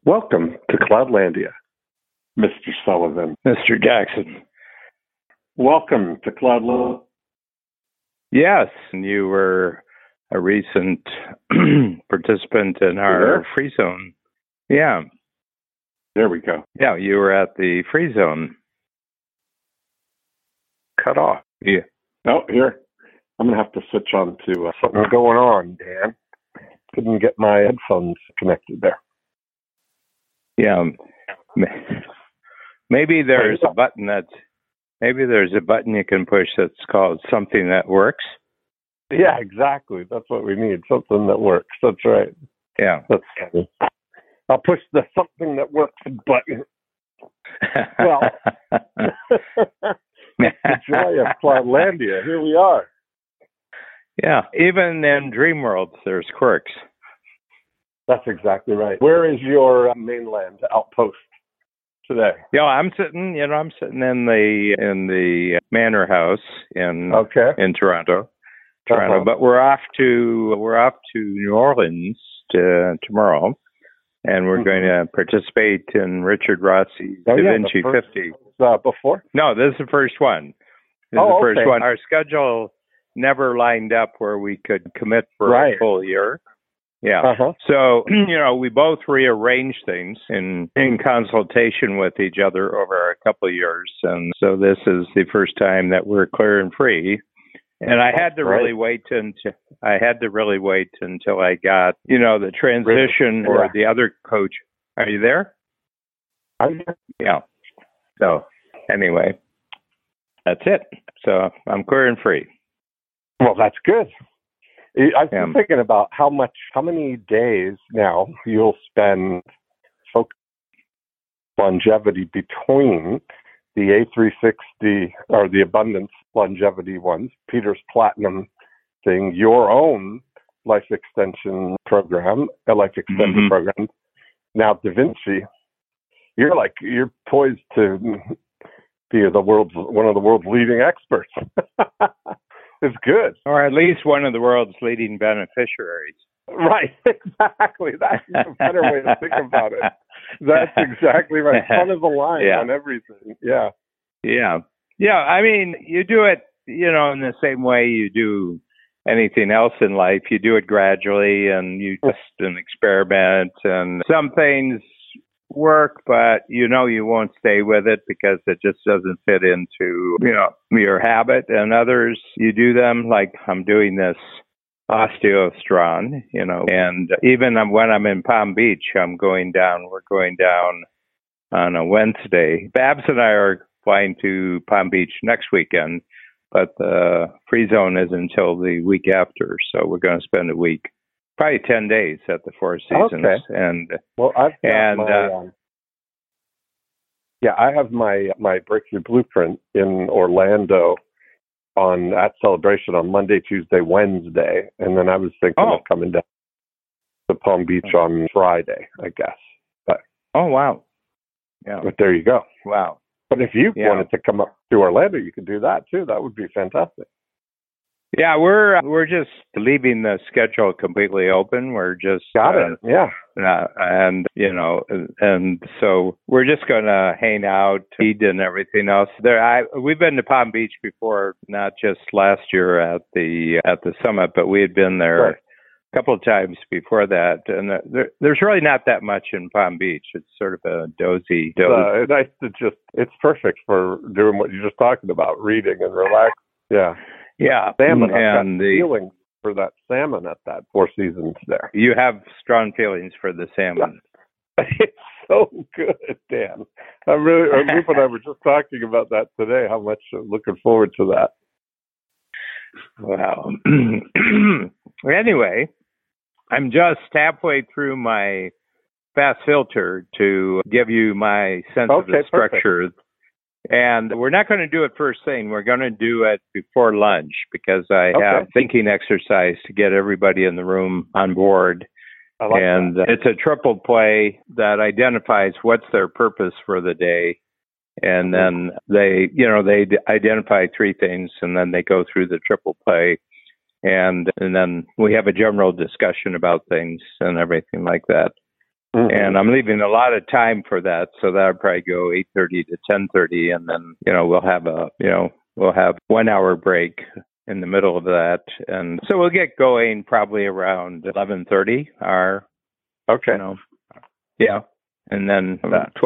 Welcome to Cloudlandia, Mr. Sullivan. Mr. Jackson. Welcome to Cloudlandia. Yes, and you were a recent participant in our free zone. Yeah. There we go. Yeah, you were at the free zone. Cut off. Yeah. Oh, here. I'm going to have to switch on to something going on, Dan. Couldn't get my headphones connected there. Yeah. Maybe there's a button you can push that's called something that works. Yeah, exactly. That's what we need. Something that works. That's right. Yeah. That's funny. I'll push the something that works button. Well, the joy of Cloudlandia. Here we are. Yeah. Even in dream worlds, there's quirks. That's exactly right. Where is your mainland outpost today? Yeah, I'm sitting in the Manor House in Toronto. But we're off to New Orleans tomorrow, and we're going to participate in Richard Rossi's Da Vinci 50. Before? No, this is the first one. This is the first one. Our schedule never lined up where we could commit for a full year. Yeah. So, we both rearranged things in consultation with each other over a couple of years. And so this is the first time that we're clear and free. And I had to really wait until I got, the transition or the other coach. Are you there? I'm here. Yeah. So anyway, that's it. So I'm clear and free. Well, that's good. I've been thinking about how many days now you'll spend focusing longevity between the A360 or the Abundance longevity ones, Peter's Platinum thing, your own life extension program, program. Now Da Vinci, you're poised to be one of the world's leading experts. It's good. Or at least one of the world's leading beneficiaries. Right, exactly. That's a better way to think about it. That's exactly right. Front of the line on everything. Yeah. Yeah. Yeah. I mean, you do it, in the same way you do anything else in life. You do it gradually and you just an experiment, and some things work, but you won't stay with it because it just doesn't fit into your habit. And others, you do them, like I'm doing this osteostron, and even when I'm in Palm Beach, we're going down on a Wednesday. Babs and I are flying to Palm Beach next weekend, but the free zone is until the week after, so we're going to spend a week. Probably 10 days at the Four Seasons. Okay. And I have my Breakthrough Blueprint in Orlando at Celebration on Monday, Tuesday, Wednesday, and then I was thinking of coming down to Palm Beach on Friday, I guess. But wow, yeah. But there you go. Wow. But if you wanted to come up to Orlando, you could do that too. That would be fantastic. Yeah, we're just leaving the schedule completely open. We're just and so we're just going to hang out, eat, and everything else. We've been to Palm Beach before, not just last year at the summit, but we had been there a couple of times before that. And there's really not that much in Palm Beach. It's sort of a dozy. It's perfect for doing what you're just talking about, reading and relaxing. Yeah. Yeah, salmon. And the feeling for that salmon at that Four Seasons there. You have strong feelings for the salmon. It's so good, Dan. Ruth and I were just talking about that today. How much I'm looking forward to that. Wow. Anyway, I'm just halfway through my fast filter to give you my sense of the structure. Perfect. And we're not going to do it first thing. We're going to do it before lunch because I have thinking exercise to get everybody in the room on board. It's a triple play that identifies what's their purpose for the day. And then they identify three things, and then they go through the triple play. And then we have a general discussion about things and everything like that. And I'm leaving a lot of time for that, so that'll probably go 8:30 to 10:30, and then we'll have 1 hour break in the middle of that, and so we'll get going probably around 11:30. And then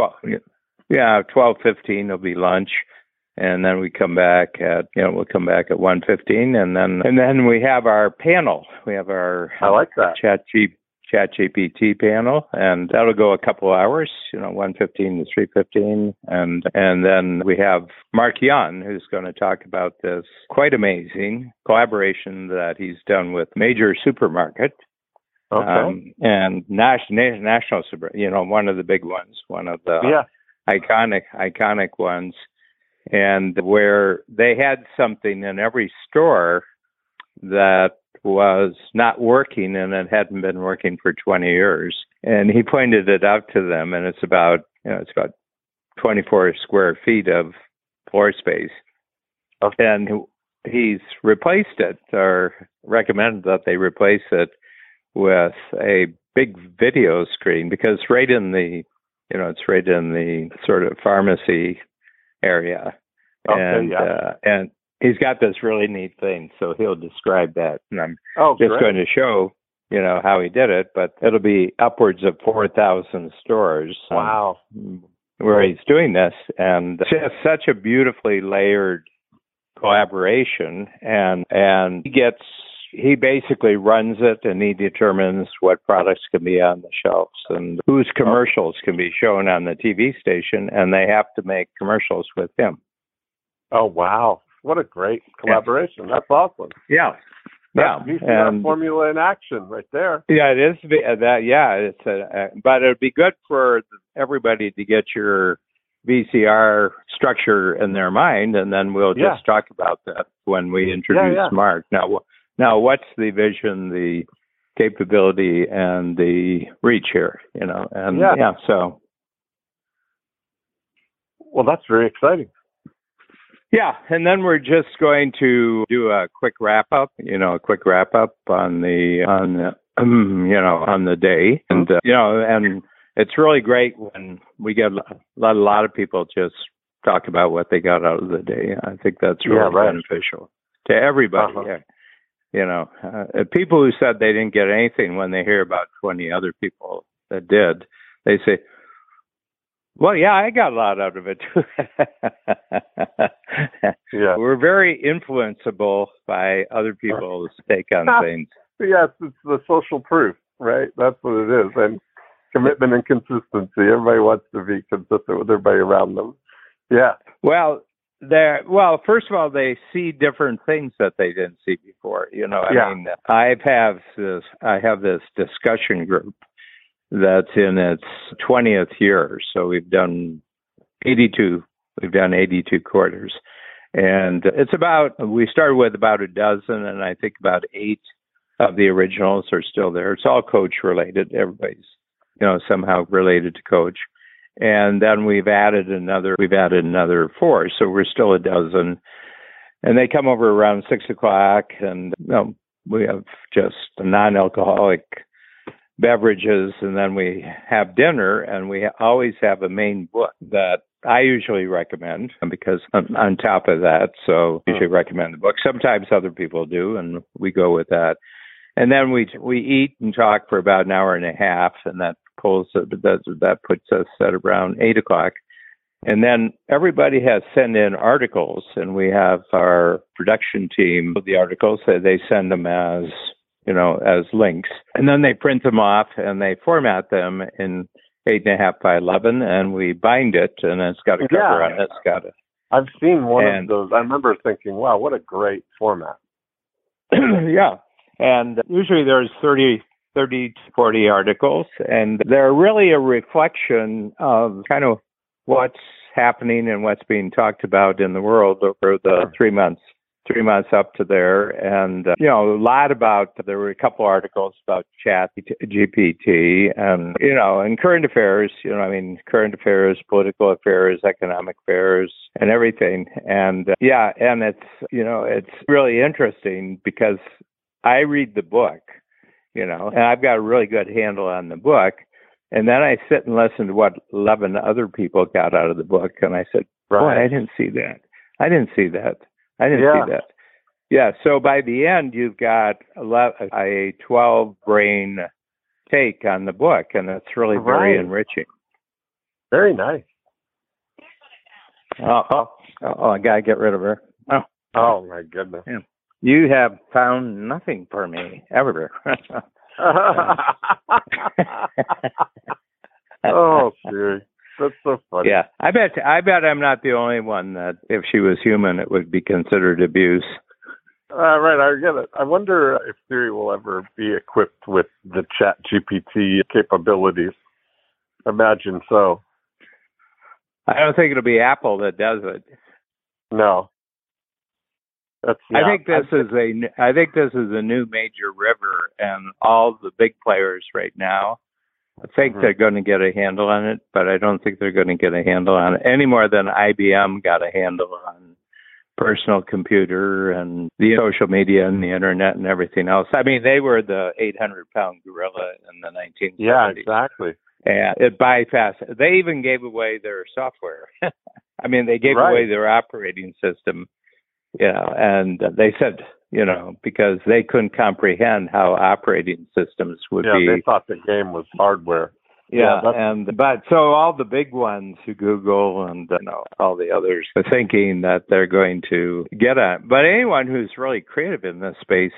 12:15 will be lunch, and then we'll come back at 1:15, and then we have our panel. We have our I like that ChatGPT panel, and that'll go a couple hours, 1:15 to 3:15, and then we have Mark Young, who's going to talk about this quite amazing collaboration that he's done with major supermarket. And national super, one of the big ones, one of the iconic ones, and where they had something in every store that was not working, and it hadn't been working for 20 years. And he pointed it out to them, and it's about 24 square feet of floor space. Okay. And he's replaced it, or recommended that they replace it with a big video screen, because it's right in the sort of pharmacy area. And he's got this really neat thing, so he'll describe that. And I'm going to show, how he did it, but it'll be upwards of 4,000 stores. Wow. Where he's doing this, and just such a beautifully layered collaboration, and he basically runs it, and he determines what products can be on the shelves and whose commercials can be shown on the TV station, and they have to make commercials with him. Oh, wow. What a great collaboration. Yeah. That's awesome. Yeah. That's VCR formula in action right there. Yeah, it is. But it'd be good for everybody to get your VCR structure in their mind, and then we'll just talk about that when we introduce Mark. Now, what's the vision, the capability, and the reach here? So. Well, that's very exciting. Yeah, and then we're just going to do a quick wrap up on the day, and and it's really great when we get a lot of people just talk about what they got out of the day. I think that's really beneficial to everybody. People who said they didn't get anything, when they hear about 20 other people that did, they say, well, yeah, I got a lot out of it too. We're very influenceable by other people's take on things. Yes, it's the social proof, right? That's what it is. And commitment and consistency. Everybody wants to be consistent with everybody around them. Yeah. Well, first of all, they see different things that they didn't see before. I mean, I have this discussion group that's in its 20th year. So we've done 82 quarters. And we started with about a dozen, and I think about 8 of the originals are still there. It's all coach related. Everybody's, somehow related to coach. And then we've added another 4. So we're still a dozen. And they come over around 6:00, and we have just non-alcoholic beverages, and then we have dinner, and we always have a main book that I usually recommend, because on top of that, so usually recommend the book. Sometimes other people do, and we go with that. And then we eat and talk for about an hour and a half, and that puts us at around 8:00. And then everybody has sent in articles, and we have our production team of the articles. They send them as links, and then they print them off and they format them in 8.5 by 11, and we bind it, and it's got a cover on it. It's got it. I've seen one of those. I remember thinking, wow, what a great format. Yeah. And usually there's 30 to 40 articles, and they're really a reflection of kind of what's happening and what's being talked about in the world over the 3 months up to there. And, there were a couple articles about ChatGPT and, and current affairs, current affairs, political affairs, economic affairs, and everything. And, and it's really interesting, because I read the book, and I've got a really good handle on the book. And then I sit and listen to what 11 other people got out of the book. And I said, boy, I didn't see that. I didn't see that. I didn't see that. Yeah. So by the end, you've got a 12 brain take on the book. And it's really very enriching. Very nice. Oh, I got to get rid of her. Oh my goodness. Yeah. You have found nothing for me ever. Oh, Siri. That's so funny. Yeah. I bet I'm not the only one that if she was human, it would be considered abuse. Right, I get it. I wonder if Siri will ever be equipped with the ChatGPT capabilities. Imagine so. I don't think it'll be Apple that does it. No. I think this is a new major river, and all the big players right now, I think they're going to get a handle on it, but I don't think they're going to get a handle on it any more than IBM got a handle on personal computer and the social media and the internet and everything else. I mean, they were the 800-pound gorilla in the 1970s. Yeah, exactly. And it bypassed. They even gave away their software. I mean, they gave away their operating system. And they said, because they couldn't comprehend how operating systems would be. Yeah, they thought the game was hardware. Yeah, but so all the big ones, Google and all the others, are thinking that they're going to get it. But anyone who's really creative in this space,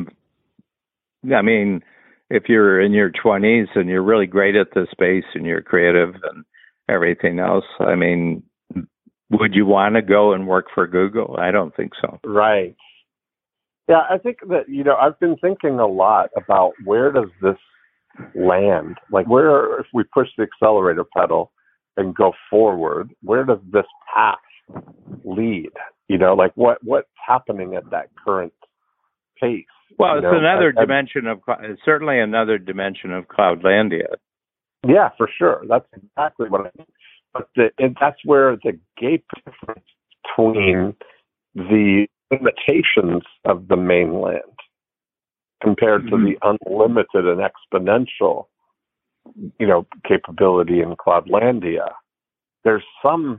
I mean, if you're in your 20s and you're really great at this space and you're creative and everything else, I mean, would you want to go and work for Google? I don't think so. Right. Yeah, I think that, I've been thinking a lot about where does this land? Like where, if we push the accelerator pedal and go forward, where does this path lead? Like what's happening at that current pace? Well, it's another dimension of, certainly another dimension of Cloudlandia. Yeah, for sure. That's exactly what I mean. But that's where the gap difference between the limitations of the mainland compared to the unlimited and exponential, capability in Cloudlandia. There's some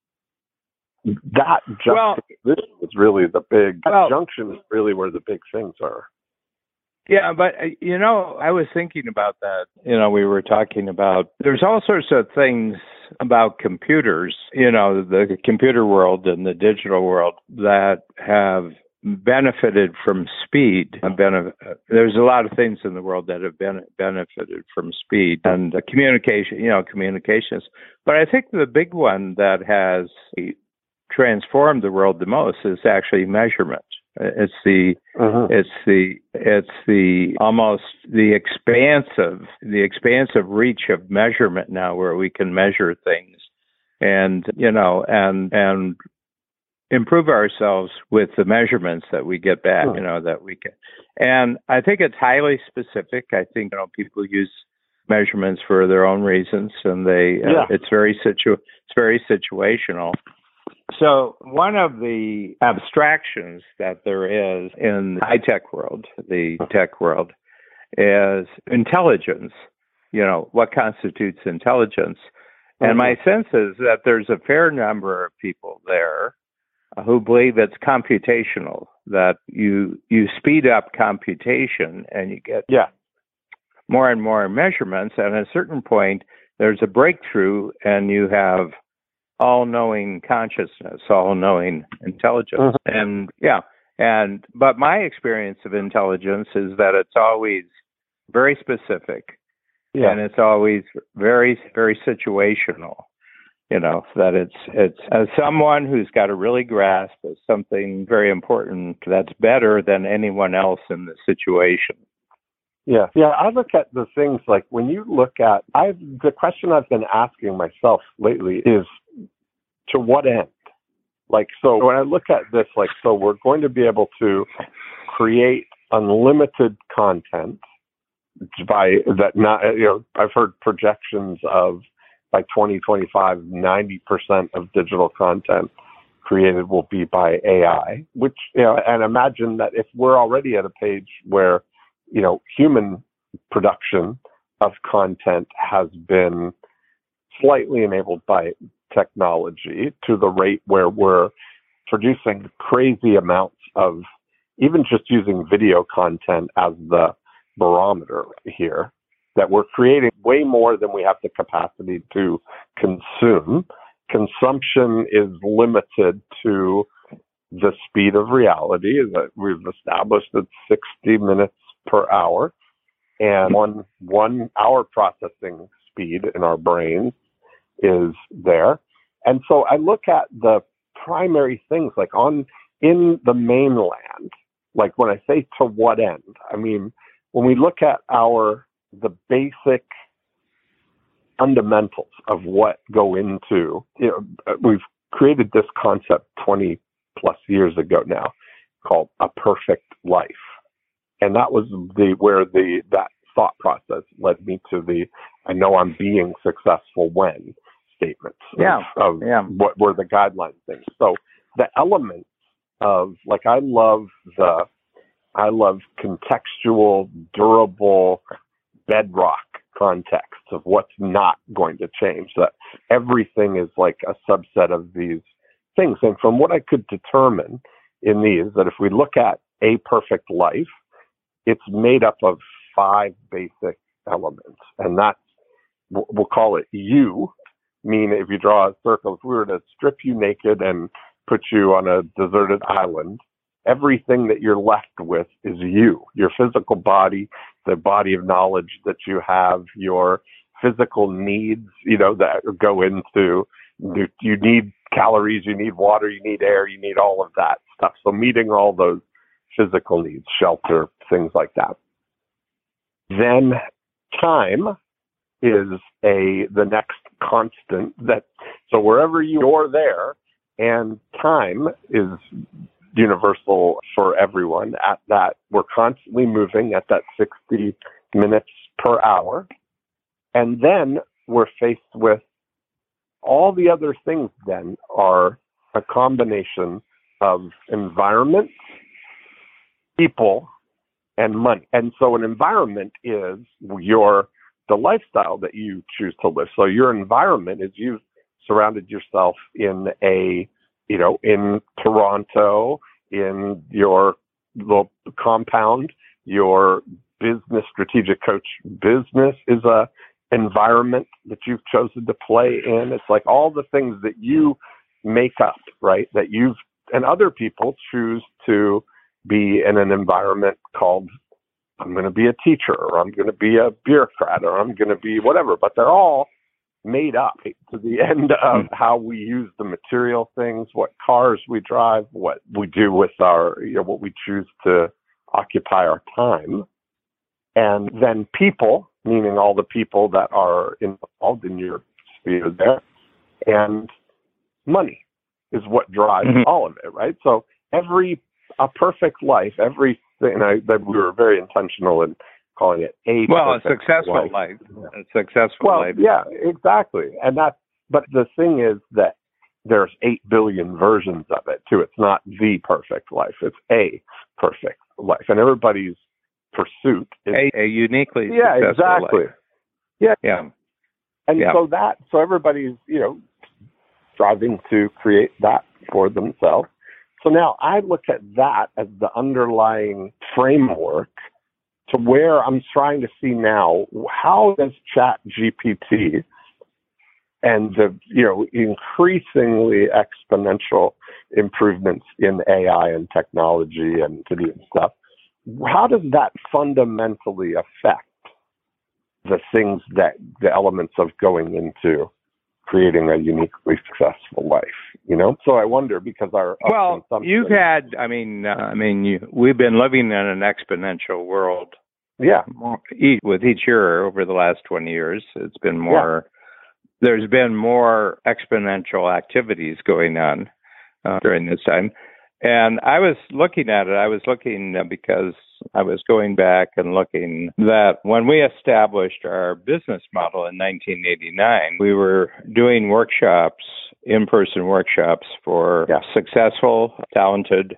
that juxtaposition is really the big junction is really where the big things are. Yeah, but, I was thinking about that. We were talking about, there's all sorts of things about computers, the computer world and the digital world that have benefited from speed. There's a lot of things in the world that have benefited from speed and communications. But I think the big one that has transformed the world the most is actually measurement. It's the almost the expansive reach of measurement now, where we can measure things and improve ourselves with the measurements that we get back, that we can. And I think it's highly specific. I think people use measurements for their own reasons, and it's very situational. So one of the abstractions that there is in the high-tech world, the tech world, is intelligence. What constitutes intelligence? And my sense is that there's a fair number of people there who believe it's computational, that you speed up computation and you get more and more measurements. And at a certain point, there's a breakthrough and you have all-knowing consciousness, all-knowing intelligence. But my experience of intelligence is that it's always very specific and it's always very, very situational. That it's as someone who's got a really grasp of something very important that's better than anyone else in the situation. Yeah. I look at the things like when you look at, the question I've been asking myself lately is, to what end? Like, so when I look at this, like, so we're going to be able to create unlimited content by that. Not, I've heard projections of by 2025, 90% of digital content created will be by AI, which, and imagine that if we're already at a page where, human production of content has been slightly enabled by technology to the rate where we're producing crazy amounts of, even just using video content as the barometer here, that we're creating way more than we have the capacity to consume. Consumption is limited to the speed of reality that we've established at 60 minutes per hour, and one hour processing speed in our brains is there. And so I look at the primary things like in the mainland, like when I say to what end, I mean, when we look at the basic fundamentals of what go into, we've created this concept 20 plus years ago now called a perfect life. And that was where that thought process led me to the I know I'm being successful when statements of what were the guideline things. So the elements of, like, I love contextual, durable, bedrock context of what's not going to change, that everything is like a subset of these things. And from what I could determine in these, that if we look at a perfect life, it's made up of 5 basic elements. And that's, we'll call it you, meaning if you draw a circle, if we were to strip you naked and put you on a deserted island, everything that you're left with is you, your physical body, the body of knowledge that you have, your physical needs, that go into, you need calories, you need water, you need air, you need all of that stuff. So meeting all those physical needs, shelter, things like that. Then time is the next constant so wherever you're there, and time is universal for everyone at that. We're constantly moving at that 60 minutes per hour. And then we're faced with all the other things then are a combination of environment, people, and money. And so an environment is the lifestyle that you choose to live. So your environment is you've surrounded yourself in in Toronto, in your little compound, your business strategic coach business is a environment that you've chosen to play in. It's like all the things that you make up, right? That and other people choose to be in an environment called, I'm going to be a teacher, or I'm going to be a bureaucrat, or I'm going to be whatever, but they're all made up to the end of how we use the material things, what cars we drive, what we do with our, what we choose to occupy our time. And then people, meaning all the people that are involved in your sphere there, and money is what drives all of it, right? So a perfect life, everything, that we were very intentional in calling it a successful life. A successful life. Yeah, exactly. But the thing is that there's 8 billion versions of it too. It's not the perfect life. It's a perfect life. And everybody's pursuit is a uniquely successful life. Yeah. And so everybody's, striving to create that for themselves. So now I look at that as the underlying framework to where I'm trying to see now, how does ChatGPT and the increasingly exponential improvements in AI and technology and stuff, how does that fundamentally affect the things the elements of going into creating a uniquely successful life, So I wonder, because you've had, we've been living in an exponential world. Yeah. With each year over the last 20 years, it's been more, there's been more exponential activities going on during this time. And I was looking at it, because I was going back and looking that when we established our business model in 1989, we were doing workshops, in-person workshops for successful, talented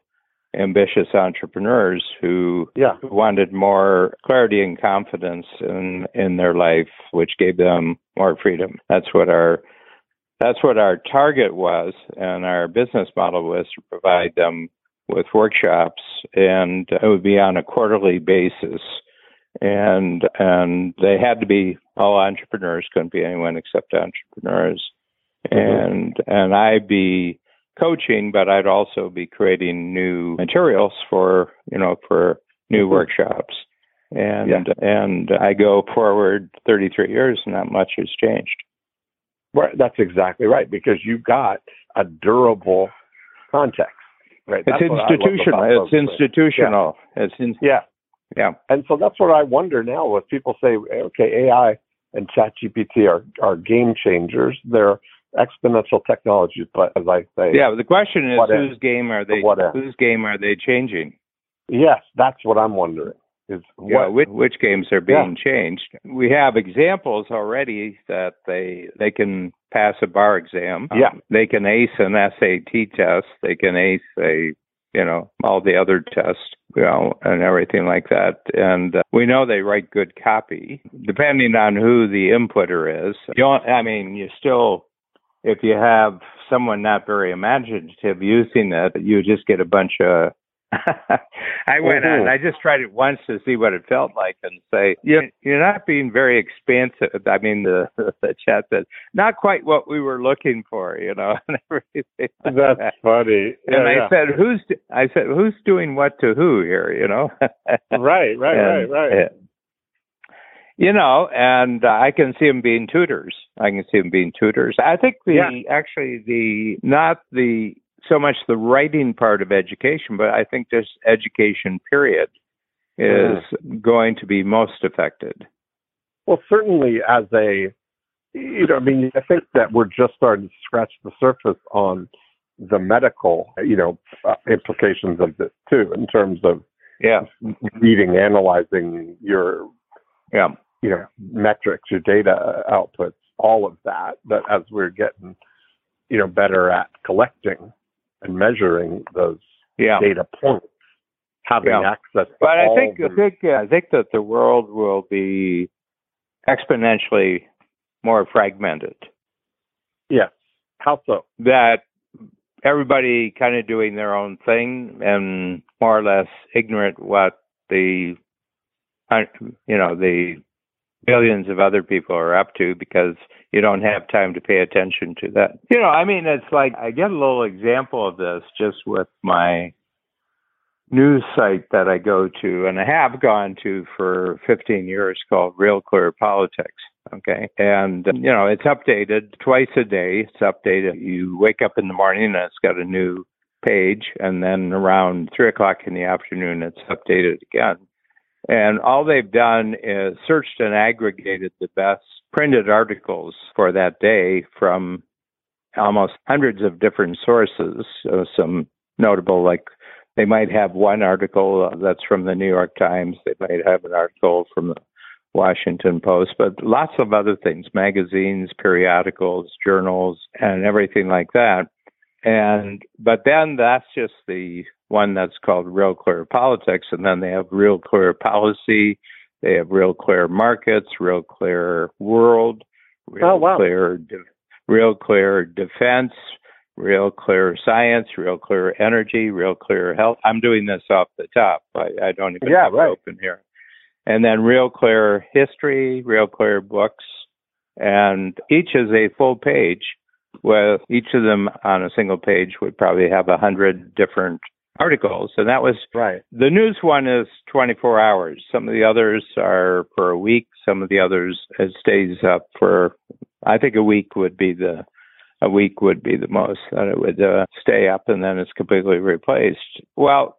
ambitious entrepreneurs who wanted more clarity and confidence in their life, which gave them more freedom. That's what our target was, and our business model was to provide them with workshops, and it would be on a quarterly basis. And they had to be all entrepreneurs, couldn't be anyone except entrepreneurs. And I'd be coaching, but I'd also be creating new materials for new workshops. And I go forward 33 years, and not much has changed. Right, that's exactly right, because you got a durable context. Right, it's institutional. It's institutional. Yeah. And so that's what I wonder now. When people say, okay, AI and ChatGPT are game changers, they're exponential technologies, but as I say, the question is, whose game are they changing? Yes, that's what I'm wondering. Is which games are being changed? We have examples already that they can pass a bar exam. They can ace an SAT test. They can ace all the other tests, and everything like that. And we know they write good copy, depending on who the inputter is. You still, if you have someone not very imaginative using it, you just get a bunch of. I went on. I just tried it once to see what it felt like, and say, you're not being very expansive. I mean, the chat said, not quite what we were looking for, and everything. That's funny. And I said, who's doing what to who here? Right. And I can see them being tutors. I think not so much the writing part of education, but I think this education period is going to be most affected. Well, certainly as I think that we're just starting to scratch the surface on the medical, implications of this too, in terms of reading, analyzing your, metrics, your data outputs, all of that. But as we're getting, better at collecting and measuring those data points, having access to all. I think that the world will be exponentially more fragmented. Yes. How so? That everybody kind of doing their own thing and more or less ignorant what the billions of other people are up to, because you don't have time to pay attention to that. It's like I get a little example of this just with my news site that I go to, and I have gone to for 15 years, called Real Clear Politics. Okay. And, it's updated twice a day. It's updated. You wake up in the morning and it's got a new page, and then around 3:00 in the afternoon, it's updated again. And all they've done is searched and aggregated the best printed articles for that day from almost hundreds of different sources. Some notable, like they might have one article that's from the New York Times. They might have an article from the Washington Post, but lots of other things, magazines, periodicals, journals, and everything like that. But then that's just the one that's called Real Clear Politics, and then they have Real Clear Policy, they have Real Clear Markets, Real Clear World, Real Clear Defense, Real Clear Science, Real Clear Energy, Real Clear Health. I'm doing this off the top. I don't even have it open here. And then Real Clear History, Real Clear Books, and each is a full page, with each of them on a single page would probably have 100 different articles. And that was the news one is 24 hours. Some of the others are for a week. Some of the others, it stays up for, I think a week would be the most that it would stay up, and then it's completely replaced. Well,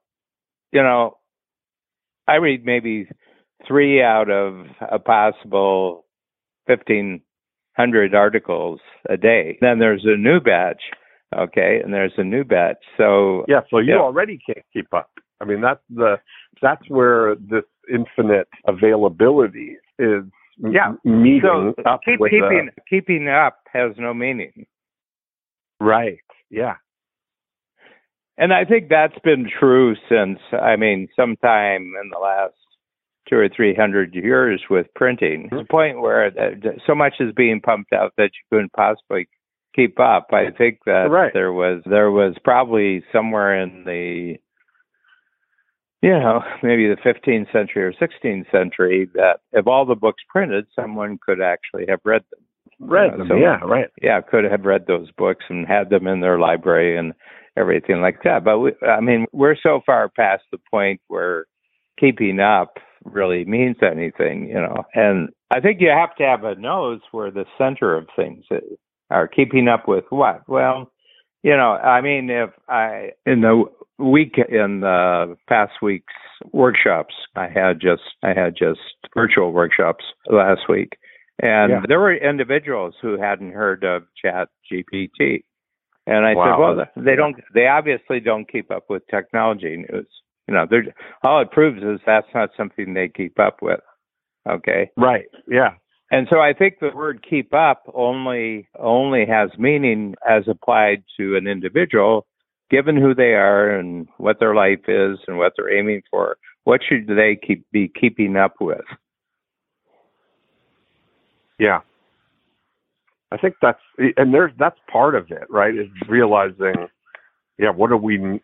I read maybe 3 out of a possible 1,500 articles a day. Then there's a new batch. Okay, and there's a new batch. So so you already can't keep up. I mean, that's where this infinite availability is meeting up. Keeping up has no meaning. Right. Yeah. And I think that's been true since, sometime in the last 200 or 300 years with printing. To the point where so much is being pumped out that you couldn't possibly keep up. I think that there was probably somewhere in the, maybe the 15th century or 16th century that if all the books printed, someone could actually have read them. Could have read those books and had them in their library and everything like that. But we're so far past the point where keeping up really means anything, And I think you have to have a nose where the center of things is. Or keeping up with what? Well, if in the past week's workshops, I had just virtual workshops last week, and there were individuals who hadn't heard of ChatGPT, and I said, well, they obviously don't keep up with technology news. All it proves is that's not something they keep up with. Okay. Right. Yeah. And so I think the word keep up only has meaning as applied to an individual, given who they are and what their life is and what they're aiming for. What should they be keeping up with? Yeah. I think that's part of it, right? Is realizing, what do we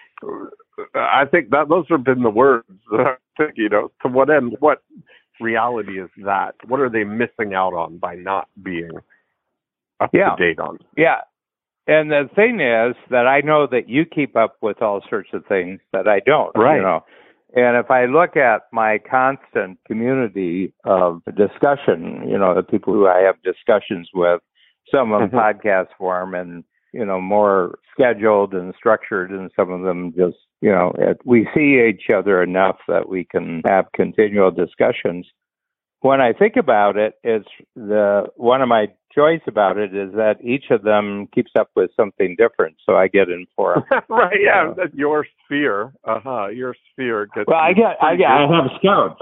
I think that those have been the words that I'm thinking, to what end, what reality is that? What are they missing out on by not being up to date on? Yeah. And the thing is that I know that you keep up with all sorts of things that I don't. Right. And if I look at my constant community of discussion, the people who I have discussions with, some of them podcast form and, more scheduled and structured, and some of them just, we see each other enough that we can have continual discussions. When I think about it, one of my joys about it is that each of them keeps up with something different, so I get informed. Right, yeah, your sphere. Your sphere gets. Well, I have scouts.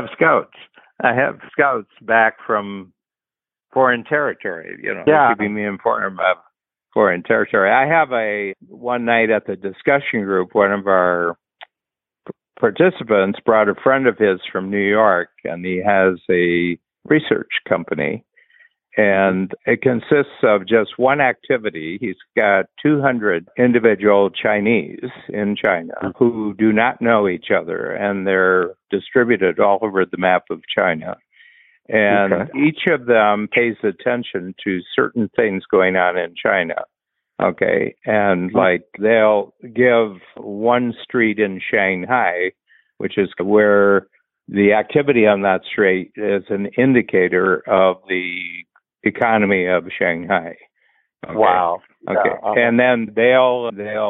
I have scouts back from foreign territory. Keeping me informed of foreign territory. I have one night at the discussion group, one of our participants brought a friend of his from New York, and he has a research company, and it consists of just one activity. He's got 200 individual Chinese in China who do not know each other, and they're distributed all over the map of China. And each of them pays attention to certain things going on in China. Okay. And like they'll give one street in Shanghai, which is where the activity on that street is an indicator of the economy of Shanghai. Okay. Wow. Okay. Yeah. And then they'll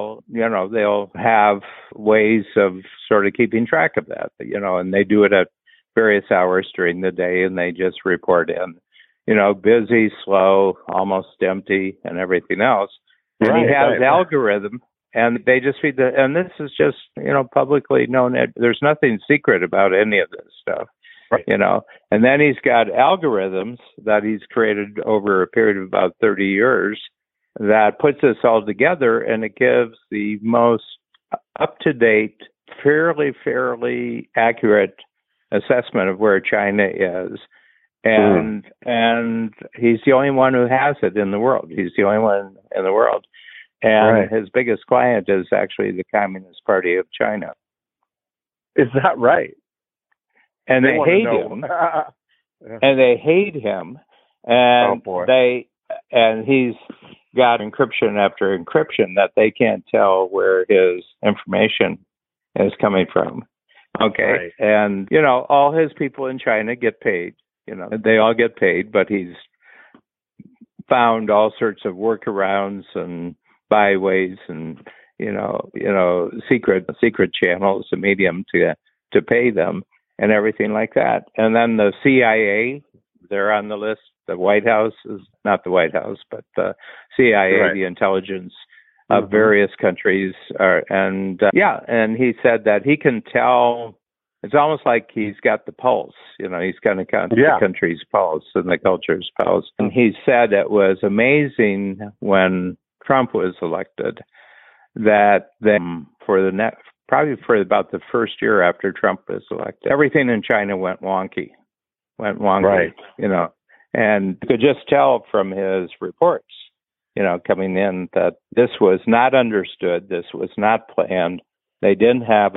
have ways of sort of keeping track of that, and they do it at various hours during the day, and they just report in, busy, slow, almost empty, and everything else. And he has algorithm, and they just feed and this is just, publicly known. There's nothing secret about any of this stuff, and then he's got algorithms that he's created over a period of about 30 years that puts this all together, and it gives the most up-to-date, fairly accurate assessment of where China is, and he's the only one who has it in the world. He's the only one in the world, and his biggest client is actually the Communist Party of China. Is that right? And they hate him, and they hate him, and and he's got encryption after encryption that they can't tell where his information is coming from. Okay. Right. And, all his people in China get paid, they all get paid, but he's found all sorts of workarounds and byways and, secret channels, a medium to pay them and everything like that. And then the CIA, they're on the list. The White House is not the White House, but the CIA, the intelligence of various countries and he said that he can tell. It's almost like he's got the pulse, he's kind of got the country's pulse and the culture's pulse. And he said it was amazing when Trump was elected that then probably for about the first year after Trump was elected, everything in China went wonky, Right. And you could just tell from his reports, coming in that this was not understood, this was not planned. They didn't have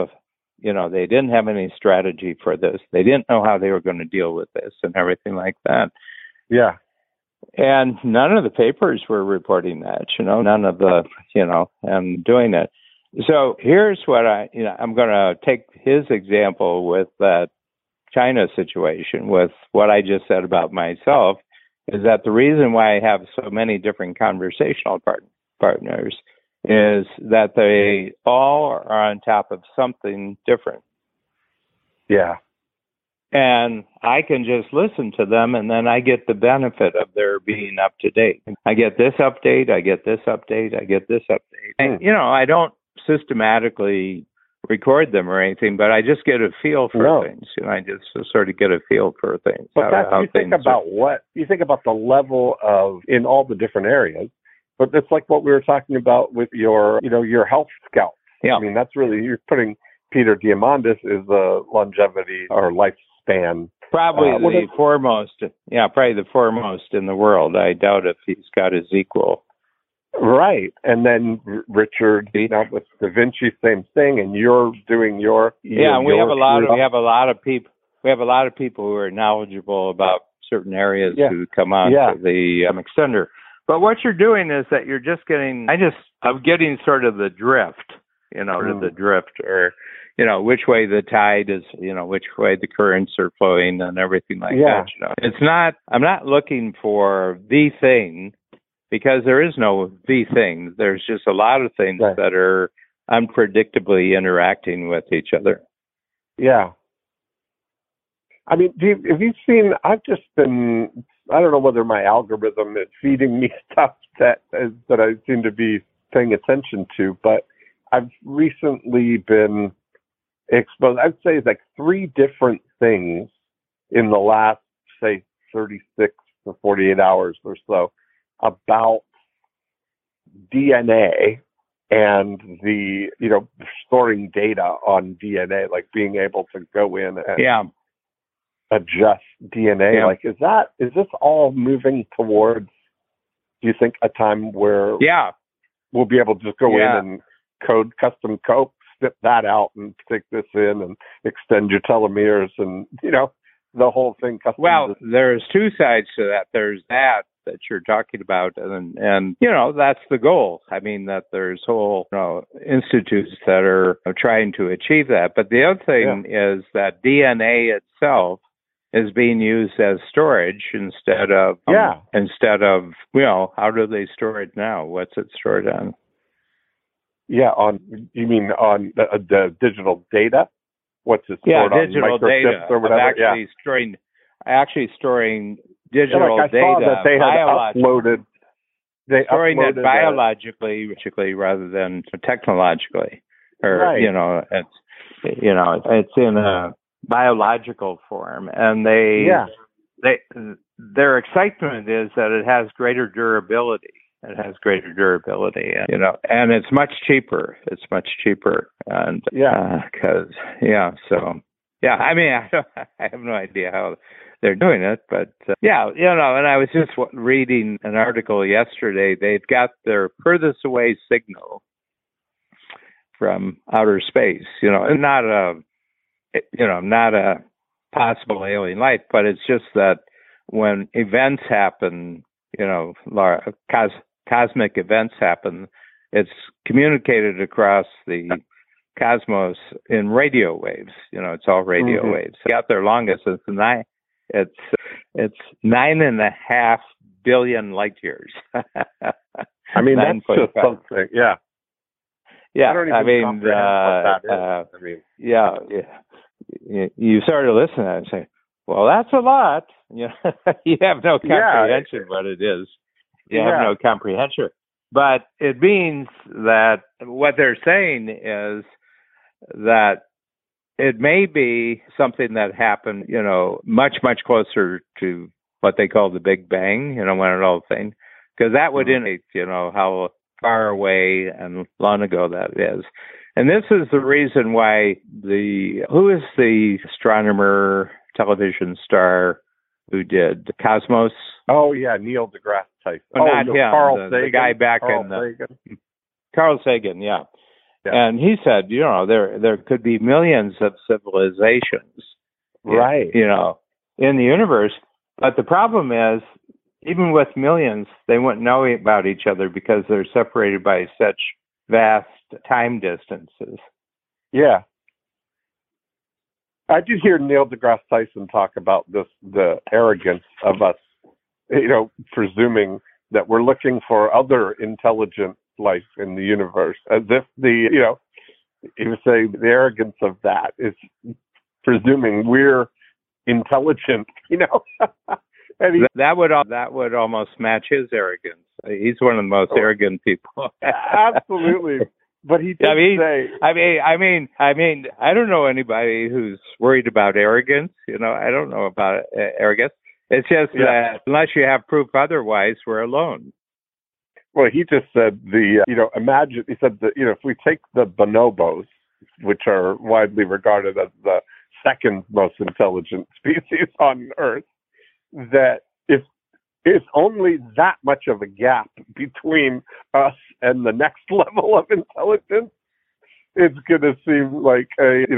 any strategy for this. They didn't know how they were going to deal with this and everything like that. Yeah. And none of the papers were reporting that, none of the, and doing it. So here's what I'm going to take his example with that China situation with what I just said about myself is that the reason why I have so many different conversational partners is that they all are on top of something different. Yeah. And I can just listen to them, and then I get the benefit of their being up to date. I get this update, I get this update, I get this update. And, I don't systematically record them or anything, but I just get a feel for things. I just sort of get a feel for things. But you think about the level of in all the different areas. But it's like what we were talking about with your health scout. Yeah. I mean, that's really, you're putting Peter Diamandis is the longevity or lifespan. Probably the foremost in the world. I doubt if he's got his equal. Right. And then Richard, with Da Vinci, same thing. And you're doing your. Yeah, we have a lot of people who are knowledgeable about certain areas who come on to the extender. But what you're doing is that you're just getting, I'm getting sort of the drift, the drift, or, which way the tide is, which way the currents are flowing and everything like that. It's not, I'm not looking for the thing because there is no the thing. There's just a lot of things that are unpredictably interacting with each other. Yeah. I mean, have you seen, I don't know whether my algorithm is feeding me stuff that I seem to be paying attention to, but I've recently been exposed, I'd say like 3 different things in the last, say, 36 to 48 hours or so about DNA and the, storing data on DNA, like being able to go in and adjust DNA. Yeah. Like, is this all moving towards, do you think, a time where we'll be able to just go in and custom code, snip that out and stick this in and extend your telomeres and, the whole thing. Well, there's 2 sides to that. There's that you're talking about, and that's the goal. I mean, that there's whole institutes that are trying to achieve that. But the other thing is that DNA itself is being used as storage instead of how do they store it now? What's it stored on? Yeah, you mean on the digital data? What's it stored on? Digital data or whatever. Actually storing digital I data. Saw that they had uploaded. Storing it biologically rather than technologically, or it's in a biological form, and their excitement is that it has greater durability. It has greater durability, and it's much cheaper. And I mean, I have no idea how they're doing it, but and I was just reading an article yesterday. They've got their furthest away signal from outer space, and not a possible alien life, but it's just that when events happen, cosmic events happen, it's communicated across the cosmos in radio waves. It's all radio waves. Got their longest. It's 9.5 billion light years. I mean, that's just something. Yeah. Yeah. I don't even comprehend what that is. You sort of listen to that and say, well, that's a lot. You have no comprehension what it is. You have no comprehension. But it means that what they're saying is that it may be something that happened, much, much closer to what they call the Big Bang, when it all thing, because that would indicate, how far away and long ago that is. And this is the reason why who is the astronomer, television star who did Cosmos? Oh, yeah, Neil deGrasse Tyson. Not him, Carl Sagan. The guy back Carl Sagan. Carl Sagan, yeah. Yeah. And he said, there could be millions of civilizations, right? In the universe. But the problem is, even with millions, they wouldn't know about each other because they're separated by such vast time distances. Yeah. I did hear Neil deGrasse Tyson talk about the arrogance of us, presuming that we're looking for other intelligent life in the universe, as if he was saying the arrogance of that is presuming we're intelligent, And that would almost match his arrogance. He's one of the most arrogant people. Absolutely. But he did say. I mean, I don't know anybody who's worried about arrogance. I don't know about arrogance. It's just that unless you have proof otherwise, we're alone. Well, he just said imagine, he said that, if we take the bonobos, which are widely regarded as the second most intelligent species on Earth, that if it's only that much of a gap between us and the next level of intelligence, it's going to seem like a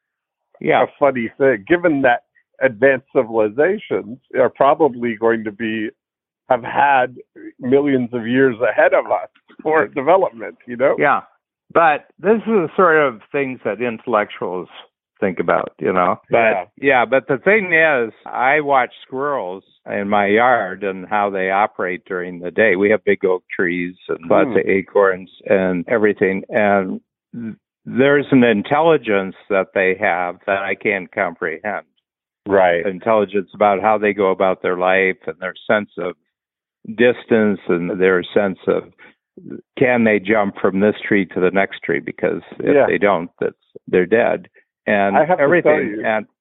funny thing, given that advanced civilizations are probably going to have had millions of years ahead of us for development, Yeah. But this is the sort of things that intellectuals think about, But the thing is, I watch squirrels in my yard and how they operate during the day. We have big oak trees and lots of acorns and everything. And there's an intelligence that they have that I can't comprehend. Right. Intelligence about how they go about their life and their sense of distance and their sense of can they jump from this tree to the next tree, because if they don't, they're dead. And I have everything. To tell you, and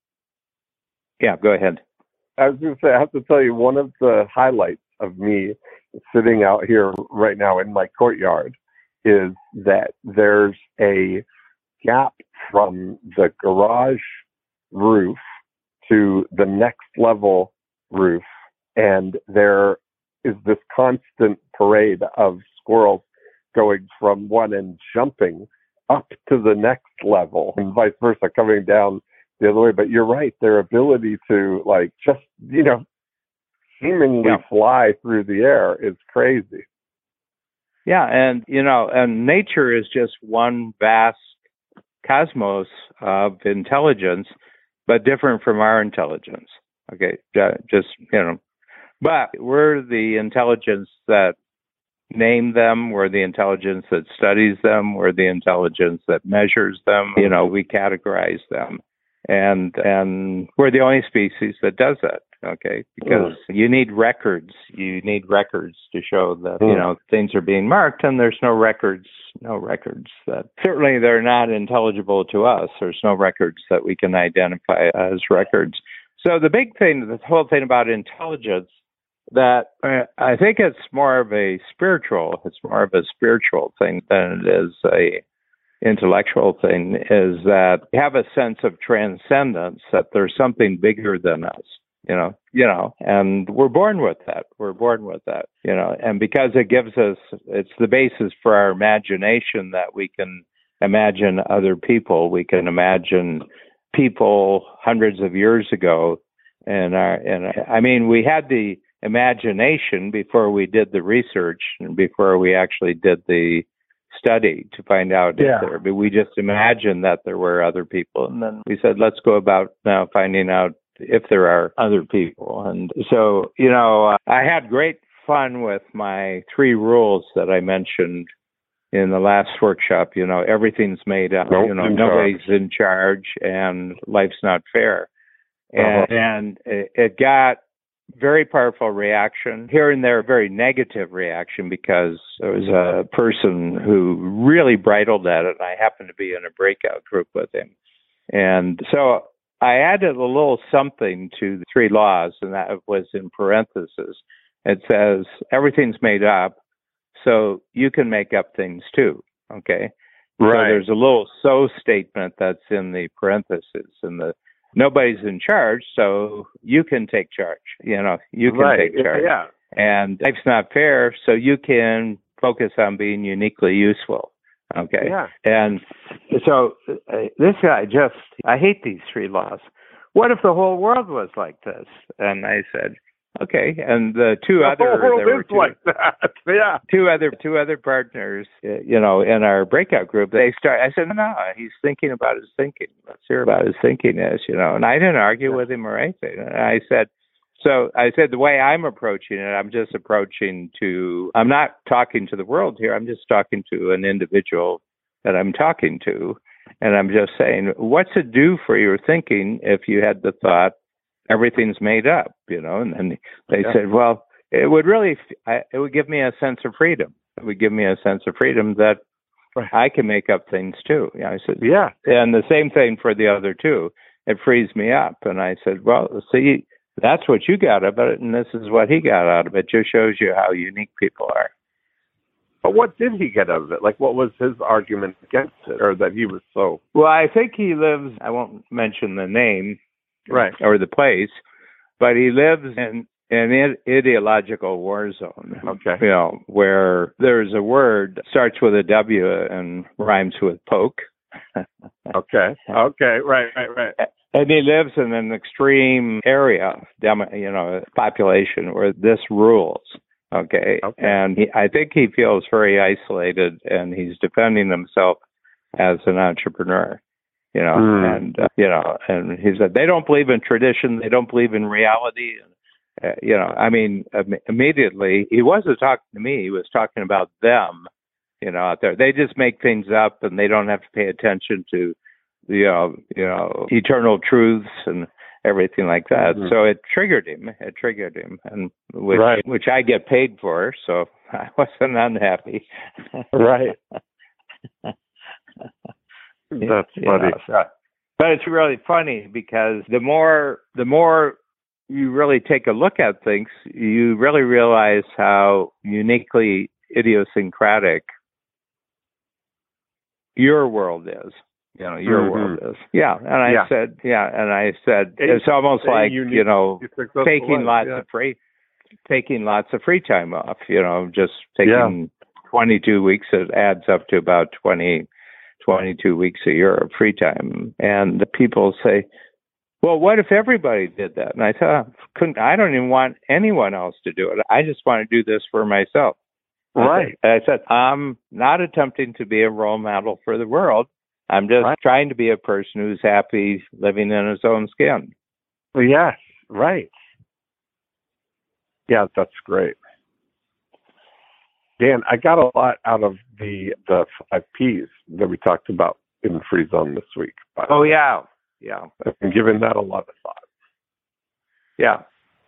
go ahead. I was going to say, I have to tell you, one of the highlights of me sitting out here right now in my courtyard is that there's a gap from the garage roof to the next level roof, and there is this constant parade of squirrels going from one end, jumping up to the next level, and vice versa, coming down the other way. But you're right, their ability to seemingly fly through the air is crazy. Yeah, and and nature is just one vast cosmos of intelligence, but different from our intelligence. Okay, but we're the intelligence that name them, we're the intelligence that studies them, we're the intelligence that measures them, we categorize them. And we're the only species that does that, okay? Because you need records. You need records to show that, things are being marked, and there's no records that, certainly they're not intelligible to us. There's no records that we can identify as records. So the big thing, the whole thing about intelligence, that I think it's more of a spiritual thing than it is a intellectual thing, is that we have a sense of transcendence, that there's something bigger than us, and we're born with that. And because it gives us, it's the basis for our imagination, that we can imagine other people. We can imagine people hundreds of years ago. And we had the imagination before we did the research and before we actually did the study to find out but we just imagined that there were other people, and then we said, let's go about now finding out if there are other people. And so I had great fun with my 3 rules that I mentioned in the last workshop. Everything's made up. Nobody's in charge, and life's not fair. And it got very powerful reaction. Here and there, very negative reaction, because there was a person who really bridled at it, and I happened to be in a breakout group with him. And so I added a little something to the 3 laws, and that was in parentheses. It says, everything's made up, so you can make up things too. Okay. Right. So there's a little "so" statement that's in the parentheses, and nobody's in charge, so you can take charge. You can take charge. Yeah. And life's not fair, so you can focus on being uniquely useful. Okay. Yeah. And so this guy I hate these 3 laws. What if the whole world was like this? And I said, okay. And the two like that. Yeah. Two other partners, in our breakout group, I said, no, he's thinking about his thinking. Let's hear about his thinking is, and I didn't argue with him or anything. And I said, the way I'm approaching it, I'm not talking to the world here. I'm just talking to an individual that I'm talking to. And I'm just saying, what's it do for your thinking if you had the thought everything's made up, And then they said, well, it would give me a sense of freedom. It would give me a sense of freedom that I can make up things too. I said, yeah. And the same thing for the other two. It frees me up. And I said, well, see, that's what you got out of it, and this is what he got out of it. Just shows you how unique people are. But what did he get out of it? Like, what was his argument against it, or that he was so? Well, I think he lives, I won't mention the name or the place, but he lives in an ideological war zone. Okay. Where there's a word, starts with a W and rhymes with poke. Okay. Right. And he lives in an extreme area, population where this rules. Okay. And I think he feels very isolated, and he's defending himself as an entrepreneur, and he said they don't believe in tradition. They don't believe in reality. Immediately he wasn't talking to me. He was talking about them, out there. They just make things up, and they don't have to pay attention to eternal truths and everything like that. Mm-hmm. So it triggered him, and which I get paid for, so I wasn't unhappy. Right. That's funny. But it's really funny because the more you really take a look at things, you really realize how uniquely idiosyncratic your world is. Your world is. Yeah. And I said, it's almost like, taking lots of free time off, just taking 22 weeks, it adds up to about 22 weeks a year of free time. And the people say, well, what if everybody did that? And I thought, I don't even want anyone else to do it. I just want to do this for myself. Right. And I said, I'm not attempting to be a role model for the world. I'm just trying to be a person who's happy living in his own skin. Yes, right. Yeah, that's great. Dan, I got a lot out of the 5 Ps that we talked about in Free Zone this week. Oh, yeah. I've been giving that a lot of thought. Yeah.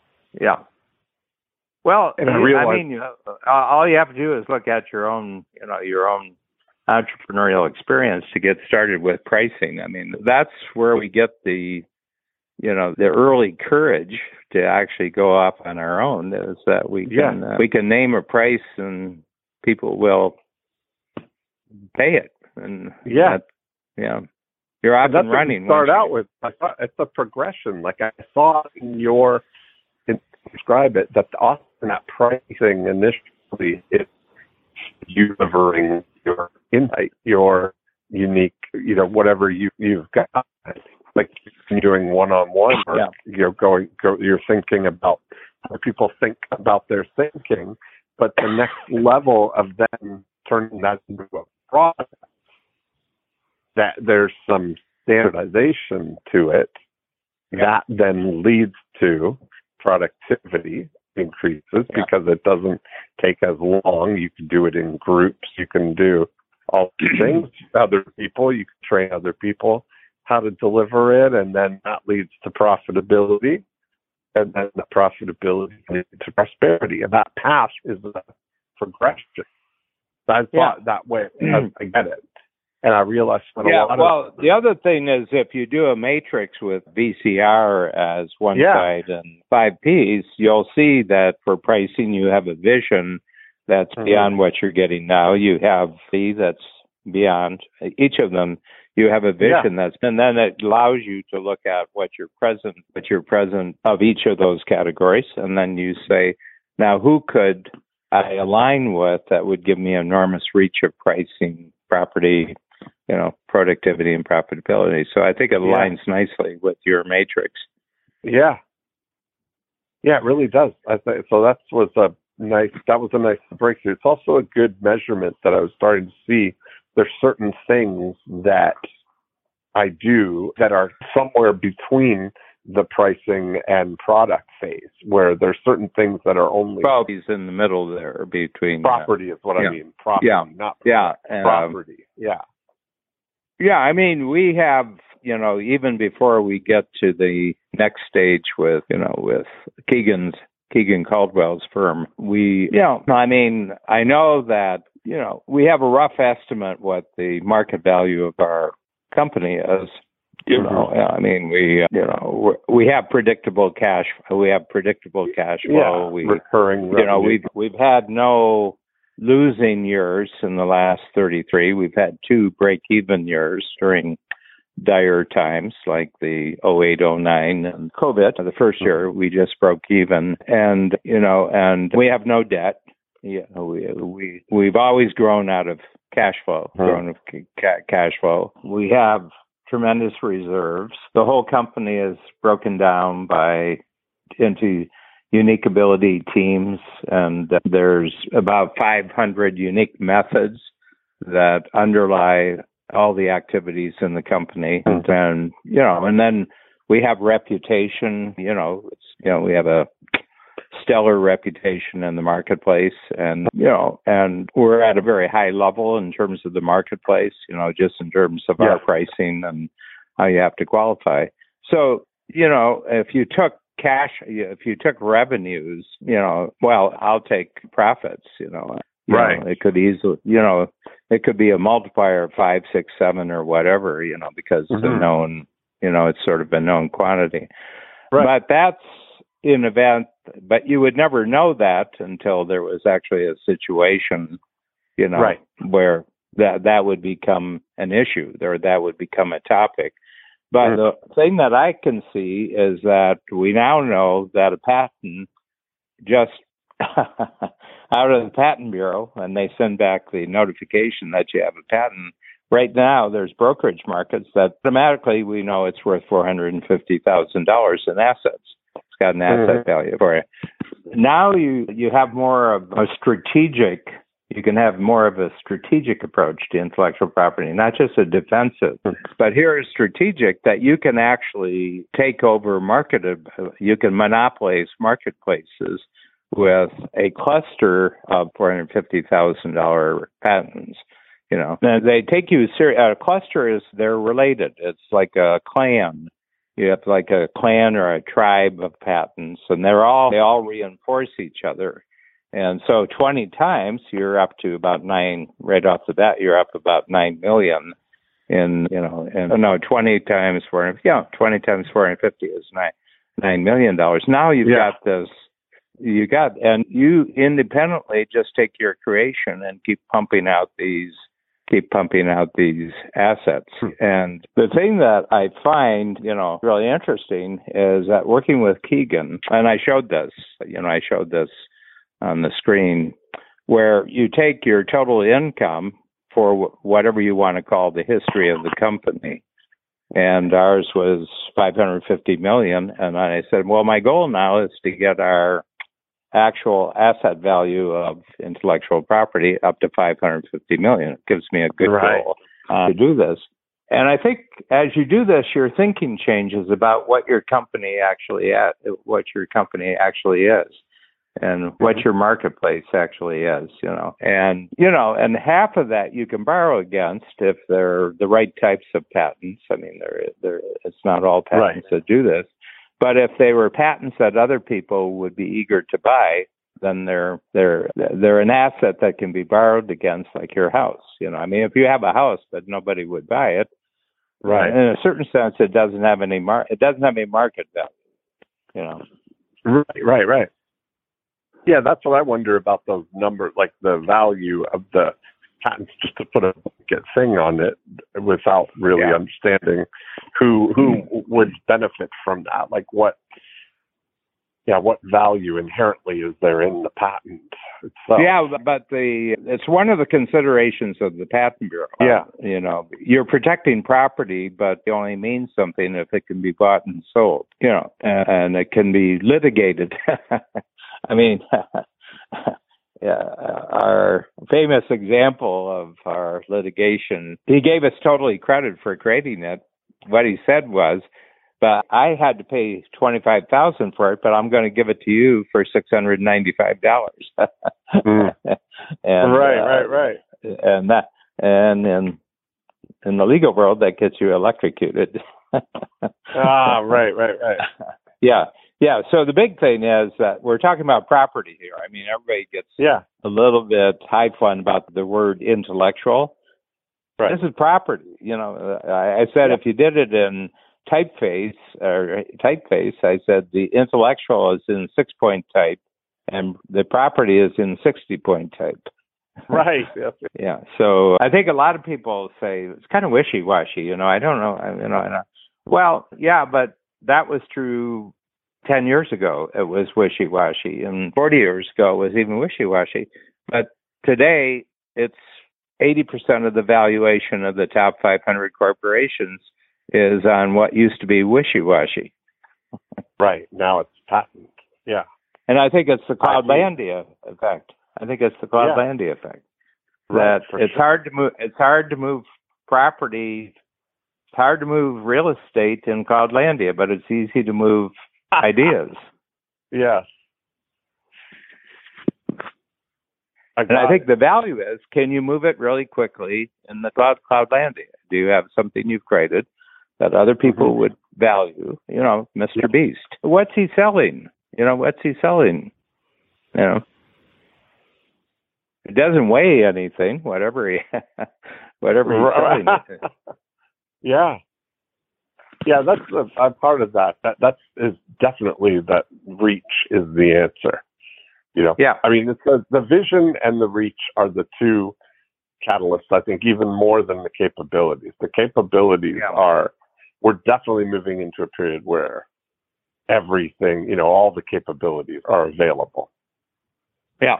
Well, and all you have to do is look at your own entrepreneurial experience to get started with pricing. That's where we get the early courage to actually go off on our own, is that we can name a price and people will pay it. And you're off and running. Start out with, I thought it's a progression. Like I saw describe it, that often that pricing initially is you delivering your insight, your unique, whatever you've got. Like you're doing one-on-one, or you're thinking about how people think about their thinking, but the next level of them turning that into a product, that there's some standardization to it, that then leads to productivity increases because it doesn't take as long. You can do it in groups. You can do all these things. Other people, you can train other people how to deliver it, and then that leads to profitability, and then the profitability leads to prosperity, and that path is a progression. I thought that way as I get it, and I realized that a lot of the other thing is, if you do a matrix with VCR as one side and 5 Ps, you'll see that for pricing you have a vision that's beyond what you're getting now. You have C that's beyond each of them. You have a vision and then it allows you to look at what you're present of each of those categories. And then you say, now who could I align with that would give me enormous reach of pricing, property, productivity and profitability. So I think it aligns nicely with your matrix. Yeah. Yeah, it really does. So that was a nice breakthrough. It's also a good measurement that I was starting to see. There's certain things that I do that are somewhere between the pricing and product phase, where there's certain things that are only he's in the middle there between property is what I mean. Property, not product. Property. Yeah. I mean, we have, even before we get to the next stage with Keegan Caldwell's firm, I know that, we have a rough estimate what the market value of our company is. I mean, we have predictable cash. We have predictable cash flow. Recurring revenue. We've had no losing years in the last 33. We've had 2 break-even years during dire times like the 08, 09 and COVID. The first year we just broke even, and we have no debt. We've always grown out of cash flow. We have tremendous reserves. The whole company is broken down into unique ability teams, and there's about 500 unique methods that underlie all the activities in the company. And then we have reputation. We have a stellar reputation in the marketplace, and we're at a very high level in terms of the marketplace, just in terms of our pricing and how you have to qualify. So, if you took cash, if you took revenues, I'll take profits, right. It could easily, it could be a multiplier of 5, 6, 7 or whatever, because the known, it's sort of a known quantity. Right. But that's an event, but you would never know that until there was actually a situation, where that would become an issue, or that would become a topic. But the thing that I can see is that we now know that a patent just out of the Patent Bureau, and they send back the notification that you have a patent. Right now, there's brokerage markets that automatically we know it's worth $450,000 in assets. It's got an asset value for it. Now you have more of a strategic. You can have more of a strategic approach to intellectual property, not just a defensive. But here is strategic, that you can actually take over you can monopolize marketplaces with a cluster of $450,000 patents. Now they take you serious. A cluster they're related. It's like a clan. You have like a clan or a tribe of patents, and they all reinforce each other. And so 20 times you're up to about 9 right off the bat. You're up about 9 million 20 times 450 is $9 million. Now you've got this. And you independently just take your creation and keep pumping out these assets. And the thing that I find, really interesting is that working with Keegan, and I showed this on the screen, where you take your total income for whatever you want to call the history of the company. And ours was $550 million. And I said, well, my goal now is to get our actual asset value of intellectual property up to $550 million. It gives me a good goal to do this. And I think as you do this, your thinking changes about what your company actually is, and what your marketplace actually is, and half of that you can borrow against if they're the right types of patents. I mean, it's not all patents that do this. But if they were patents that other people would be eager to buy, then they're an asset that can be borrowed against, like your house. I mean, if you have a house but nobody would buy it, in a certain sense, it doesn't have any market value. Right. Yeah, that's what I wonder about those numbers, like the value of the patents, just to put a blanket thing on it without really understanding who would benefit from that. Like what value inherently is there in the patent itself? Yeah, but it's one of the considerations of the Patent Bureau. Yeah. You're protecting property, but it only means something if it can be bought and sold, and it can be litigated. I mean, our famous example of our litigation, he gave us totally credit for creating it. What he said was, but I had to pay $25,000 for it, but I'm going to give it to you for $695. Right. And in the legal world, that gets you electrocuted. Right. Yeah. So the big thing is that we're talking about property here. I mean, everybody gets a little bit high fun about the word intellectual. Right. This is property. I said if you did it in typeface, I said the intellectual is in 6-point type and the property is in 60-point type. Right. Yeah. So I think a lot of people say it's kind of wishy-washy. I don't know. Well, yeah, but that was true 10 years ago. It was wishy-washy, and 40 years ago it was even wishy-washy. But today it's 80% of the valuation of the top 500 corporations is on what used to be wishy-washy. Right. Now it's patent. Yeah. And I think it's the Cloudlandia effect. Right, that it's hard to move. It's hard to move property. It's hard to move real estate in Cloudlandia, but it's easy to move ideas. Yes. And I think the value is, can you move it really quickly in the Cloudlandia? Do you have something you've created that other people would value? Mr. Beast. What's he selling? It doesn't weigh anything, whatever he's selling. Yeah, that's I'm part of that. That is definitely that reach is the answer. Yeah. I mean, it's the vision and the reach are the two catalysts. I think even more than the capabilities. The capabilities we're definitely moving into a period where everything, all the capabilities are available. Yeah.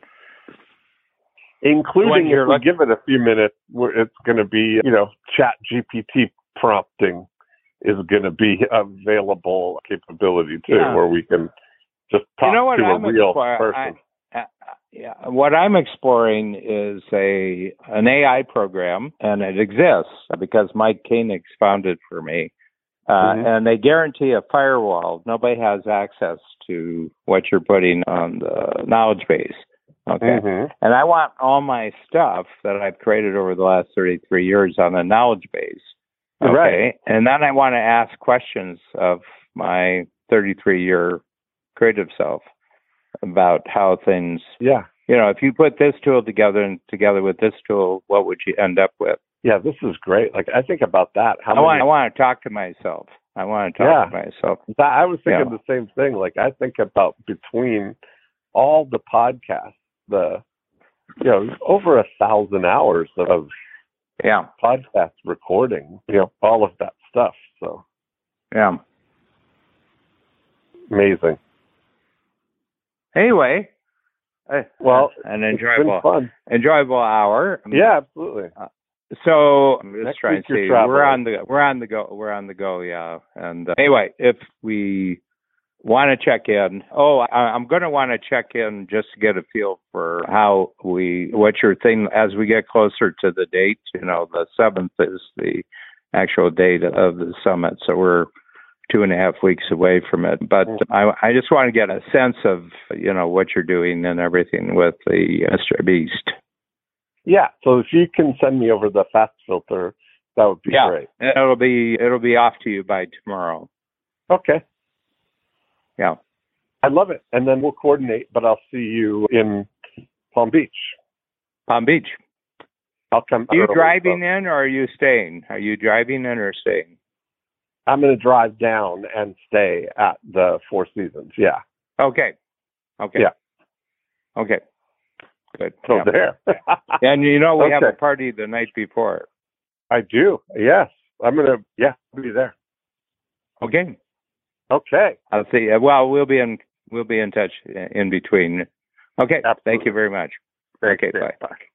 Including, if we give it a few minutes, it's going to be, Chat GPT prompting is going to be available capability too, where we can just talk to a real person. What I'm exploring is an AI program, and it exists because Mike Koenig found it for me. And they guarantee a firewall. Nobody has access to what you're putting on the knowledge base. Okay. And I want all my stuff that I've created over the last 33 years on a knowledge base. Okay. Right. And then I want to ask questions of my 33-year creative self about how things, if you put this tool together with this tool, what would you end up with? Yeah, this is great. Like, I think about that. I want to talk to myself. I was thinking the same thing. Like, I think about between all the podcasts, over 1,000 hours of podcast recording, all of that stuff. So, amazing. Anyway, well, an enjoyable hour. Yeah, absolutely. So I'm just trying to see. We're on the go. Yeah. And anyway, if we want to check in, I'm going to want to check in just to get a feel for what your thing as we get closer to the date. The 7th is the actual date of the summit, so we're 2.5 weeks away from it. But I just want to get a sense of what you're doing and everything with the Mr. Beast. Yeah, so if you can send me over the fast filter, that would be great. It'll be off to you by tomorrow. Okay. Yeah. I love it. And then we'll coordinate, but I'll see you in Palm Beach. Palm Beach. I'll come. Are you driving in or are you staying? Are you driving in or staying? I'm going to drive down and stay at the Four Seasons. Yeah. Okay. Yeah. Okay. Good. So there. And we have Okay. a party the night before. I do. Yes. I'm going to, be there. Okay. Okay. I'll see. Well, we'll be in touch in between. Okay. Absolutely. Thank you very much. Thanks, okay. Dan. Bye. Bye.